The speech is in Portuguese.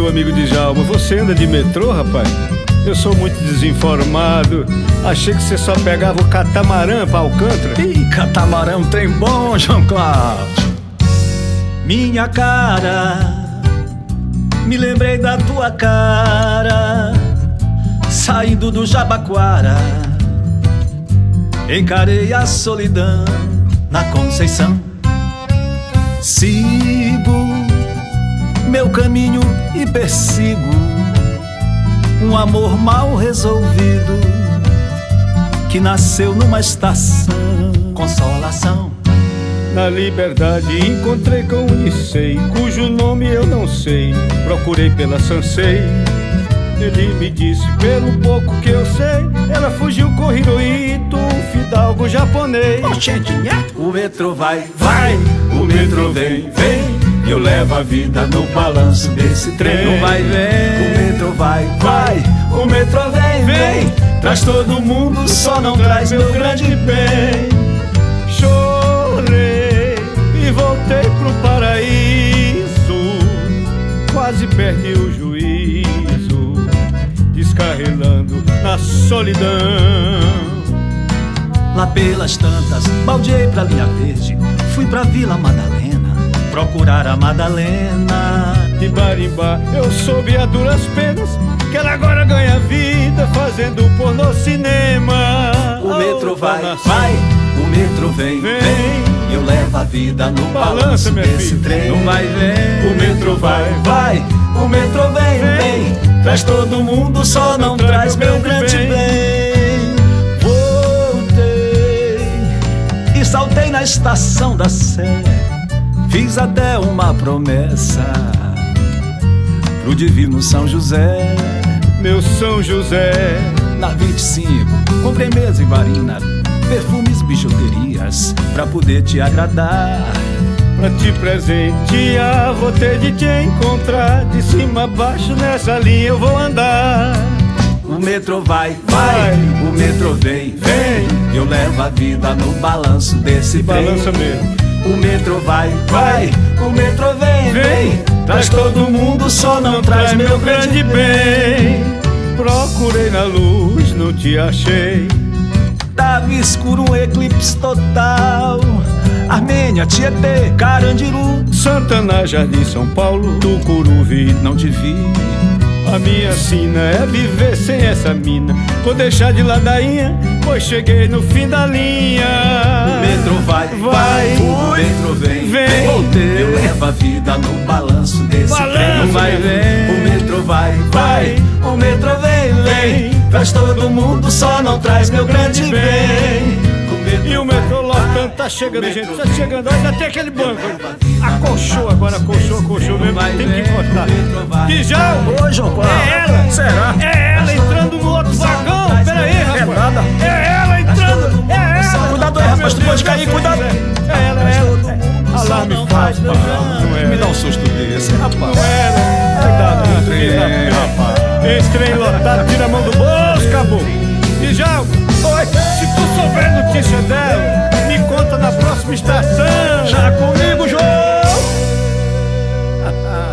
amigo Djalma, você anda de metrô, rapaz? Eu sou muito desinformado. Achei que você só pegava o catamarã pra Alcântara. Ih, catamarã é um trem bom, João Cláudio. Minha cara, me lembrei da tua cara, saindo do Jabaquara. Encarei a solidão na Conceição. Sigo meu caminho e persigo um amor mal resolvido que nasceu numa estação. Consolação. Na Liberdade encontrei com Unicei, cujo nome eu não sei. Procurei pela Sansei. Ele me disse, pelo pouco que eu sei, ela fugiu com Hirohito, um fidalgo japonês. O metrô vai, vai, o metrô vem, vem. Eu levo a vida no balanço desse trem. Não vai, vem. O metrô vai, vai, o metrô vem, vem. Traz todo mundo, só não traz meu grande bem. Chorei e voltei pro paraíso, quase perdi o juízo, descarrilando na solidão. Lá pelas tantas, baldeei pra Linha Verde, fui pra Vila Madalena procurar a Madalena. De Barimbá eu soube a duras penas que ela agora ganha vida fazendo pornô cinema. O metrô vai, vai, o metrô vem, vem. Eu levo a vida no balanço desse trem. Não vai, vem. O metrô vai, vai, o metrô vem, vem. Traz todo mundo, só não traz meu grande bem. Voltei e saltei na estação da Sé. Fiz até uma promessa pro divino São José. Meu São José. Na 25, comprei mesa e varina, perfumes, bijuterias, pra poder te agradar. Pra te presentear, vou ter de te encontrar. De cima a baixo nessa linha eu vou andar. O metrô vai, vai, o metrô vem, vem. Eu levo a vida no balanço desse trem. Balança mesmo. O metrô vai, vai, o metrô vem, vem. Traz todo mundo, só não traz meu grande bem. Procurei na luz, não te achei. Tava escuro, um eclipse total. Armênia, Tietê, Carandiru, Santana, Jardim, São Paulo, Tucuruvi, não te vi. A minha sina é viver sem essa mina. Vou deixar de ladainha, pois cheguei no fim da linha. O metrô vai, vai, o metrô vem, vem. Voltei, eu levo a vida no balanço desse trem. Não vai, vem. O metrô vai, vai, o metrô vem, vem. Traz todo mundo, só não traz meu grande bem. E o metrô lotando, tá chegando gente, tá chegando, ainda tem aquele banco. Acolchou agora, acolchou mesmo, tem que cortar. Djalma, ô João Cláudio, é ela, será? É ela entrando no outro vagão, pera aí, rapaz. É nada. É ela entrando, é ela. Cuidado aí, rapaz, tu pode cair, cuidado. É ela, é ela. Alarme falso, não é. Me dá um susto desse, rapaz. Não é, cuidado, rapaz. Esse trem lotado, tira a mão do bolso, acabou. Djalma, oi, se tu souber notícia dela, me conta na próxima estação. Já comigo, João!